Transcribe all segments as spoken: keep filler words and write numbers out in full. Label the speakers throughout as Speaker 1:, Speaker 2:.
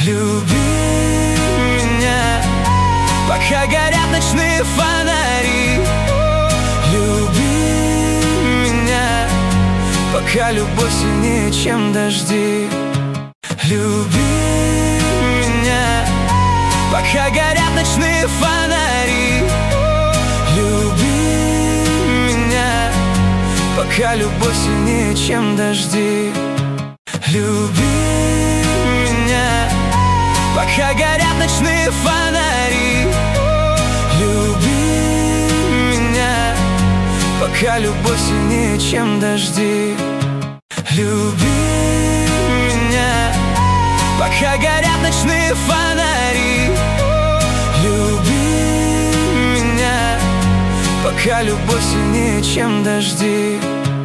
Speaker 1: Люби меня, пока горят ночные фонари. Люби меня, пока любовь сильнее, чем дожди. Люби меня, пока горят ночные фонари. Люби меня, пока любовь сильнее, чем дожди. Люби меня, пока горят ночные фонари. Люби меня, пока любовь сильнее, чем дожди. Люби меня, пока горят ночные фонари. Люби меня, пока любовь сильнее, чем дожди.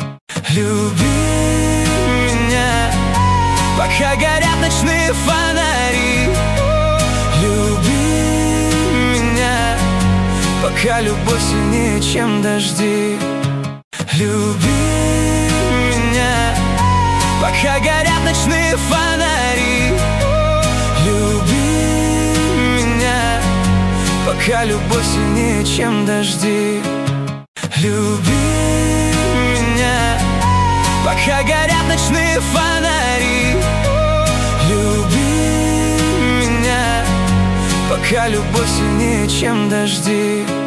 Speaker 1: Люби меня, пока горят ночные фонари. Люби меня, пока любовь сильнее, чем дожди. Люби меня, пока горят ночные фонари. Люби меня, пока любовь сильнее, чем дожди. Люби меня, пока горят ночные фонари. Люби меня, пока любовь сильнее, чем дожди.